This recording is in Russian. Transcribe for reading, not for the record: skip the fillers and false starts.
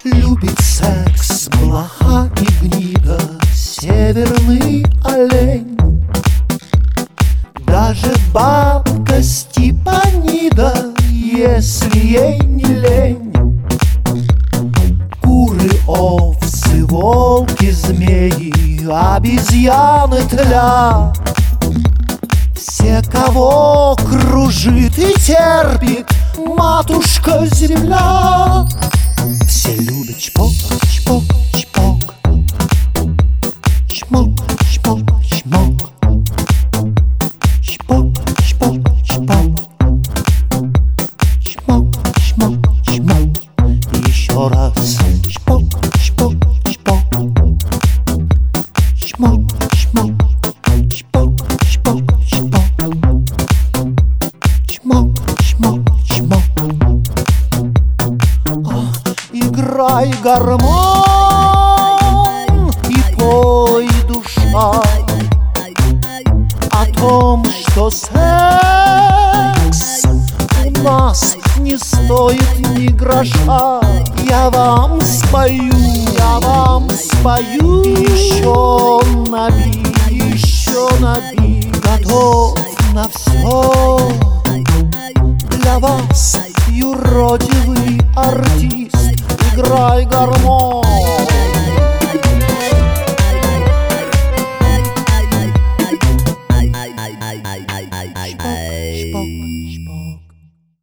Любит секс, блоха и гнида, северный олень. Даже бабка Степанида, если ей не лень. Куры, овцы, волки, змеи, обезьяны, тля. Все, кого кружит и терпит матушка земля. Все любят чпок, чпок, чпок, чмок, чпок, чмок, чпок, чпок, чпок, чмок, чмок, чмок. И еще раз чпок, чпок, чпок, чмок, чмок, чпок, чпок, чпок, чмок, чмок, чмок. Играй, гармон, и пой, душа, о том, что секс у нас не стоит ни гроша. Я вам спою, еще наби, готов на все. Для вас юродивый артист. Играй, гармон.